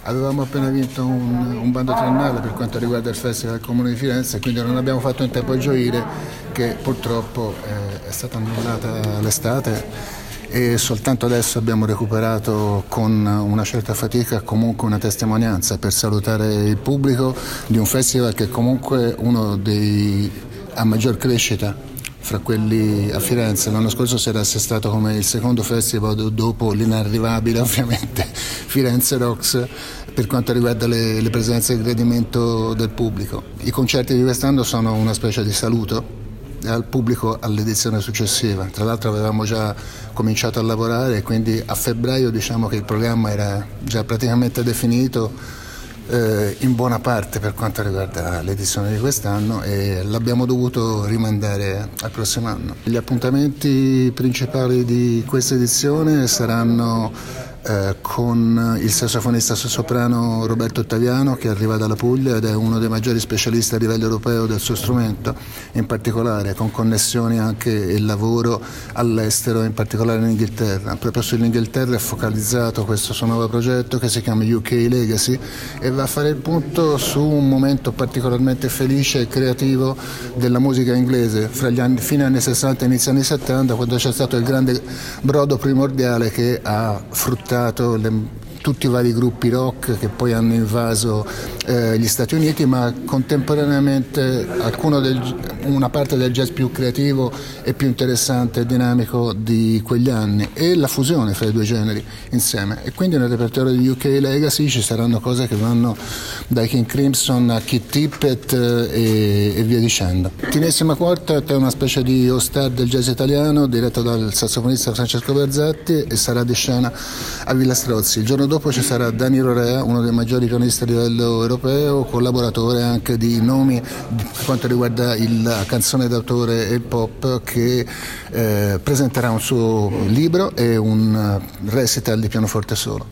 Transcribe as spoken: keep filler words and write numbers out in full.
Avevamo appena vinto un, un bando triennale per quanto riguarda il Festival del Comune di Firenze, quindi non abbiamo fatto in tempo a gioire, che purtroppo eh, è stata annullata l'estate e soltanto adesso abbiamo recuperato con una certa fatica comunque una testimonianza per salutare il pubblico di un festival che è comunque uno dei a maggior crescita fra quelli a Firenze. L'anno scorso si era assestato come il secondo festival dopo l'inarrivabile ovviamente Firenze Rocks per quanto riguarda le, le presenze e il gradimento del pubblico. I concerti di quest'anno sono una specie di saluto al pubblico all'edizione successiva. Tra l'altro avevamo già cominciato a lavorare e quindi a febbraio diciamo che il programma era già praticamente definito eh, in buona parte per quanto riguarda l'edizione di quest'anno e l'abbiamo dovuto rimandare al prossimo anno. Gli appuntamenti principali di questa edizione saranno Eh, con il sassofonista soprano Roberto Ottaviano, che arriva dalla Puglia ed è uno dei maggiori specialisti a livello europeo del suo strumento, in particolare con connessioni anche e lavoro all'estero, in particolare in Inghilterra. Proprio sull'Inghilterra è focalizzato questo suo nuovo progetto che si chiama U K Legacy e va a fare il punto su un momento particolarmente felice e creativo della musica inglese fra gli anni, fine anni sessanta e inizio anni settanta, quando c'è stato il grande brodo primordiale che ha fruttato Le, tutti i vari gruppi rock che poi hanno invaso eh, gli Stati Uniti, ma contemporaneamente alcuno del, una parte del jazz più creativo e più interessante e dinamico di quegli anni e la fusione fra i due generi insieme. E quindi nel repertorio di U K Legacy ci saranno cose che vanno dai King Crimson a Keith Tippett eh, e, e via dicendo. Tinessima Quartet è una specie di all-star del jazz italiano diretto dal sassofonista Francesco Berzatti e sarà di scena a Villa Strozzi. Il giorno dopo ci sarà Danilo Rea, uno dei maggiori pianisti a livello europeo, collaboratore anche di nomi per quanto riguarda il, la canzone d'autore e il pop, che eh, presenterà un suo libro e un recital di pianoforte solo.